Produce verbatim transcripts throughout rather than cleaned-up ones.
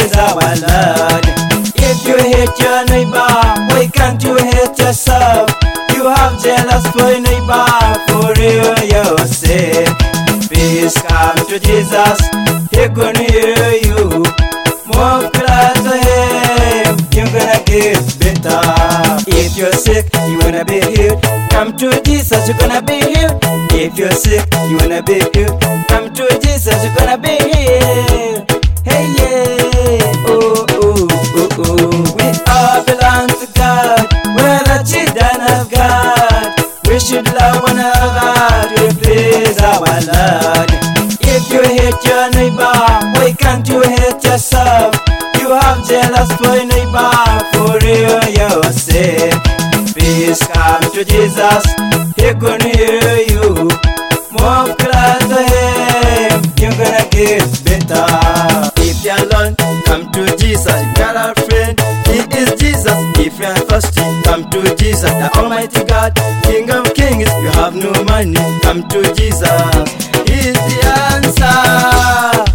please our Lord. If you hate your neighbor, why can't you hate yourself? You have jealous for your neighbor, for real you're sick. Please come to Jesus, He can hear you. Move close to Him, you're gonna get better. If you're sick, you wanna be healed, come to Jesus, you're gonna be healed. If you're sick, you wanna be healed, come to Jesus, you're gonna be healed. Hey yeah, oh oh oh oh. We all belong to God, we're the children of God. We should love one another to please our Lord. If you hate your neighbor, why can't you hate yourself? You have jealous for your neighbor, for real you're sick. Please come to Jesus, He can hear you. Move close to Him, you're gonna get better. If you're alone, come to Jesus. If you're a friend, He is Jesus. If you're thirsty, come to Jesus. The Almighty God, King of Kings. If you have no money, come to Jesus. He is the answer.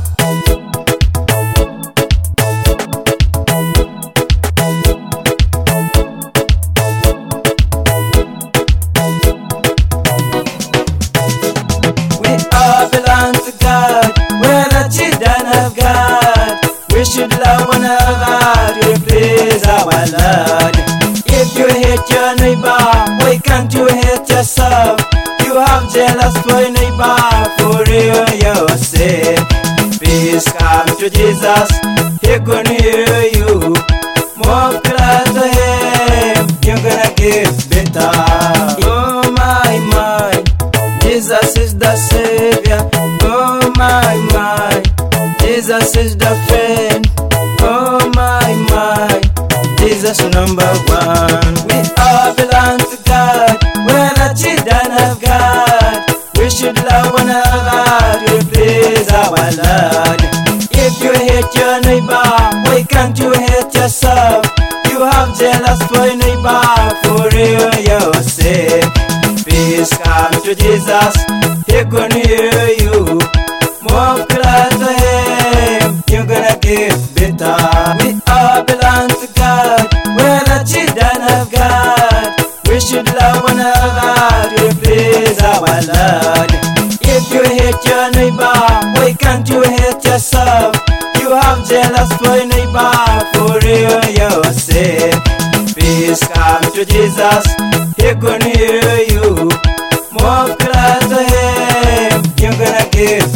We should love one another to please our Lord. If you hate your neighbor, why can't you hate yourself? You have jealous for your neighbor, for real you're sick. Please come to Jesus, He can hear you. Move close to Him, you're gonna get better. Oh my my, Jesus is the Savior. Oh my my, Jesus is the friend. Oh my my, Jesus number one. We all belong to God, we're the children of God. We should love one another to please our Lord. If you hate your neighbor, why can't you hate yourself? You have jealous for your neighbor, for real you're sick. Please come to Jesus, He can hear you. Move close to Him, you're gonna get better. We all belong to God, we're the children of God. We should love one another to please our Lord. If you hate your neighbor, why can't you hate yourself? You have jealous for your neighbor, for real you're sick. Please come to Jesus, He can hear you. Move close to Him, you're gonna get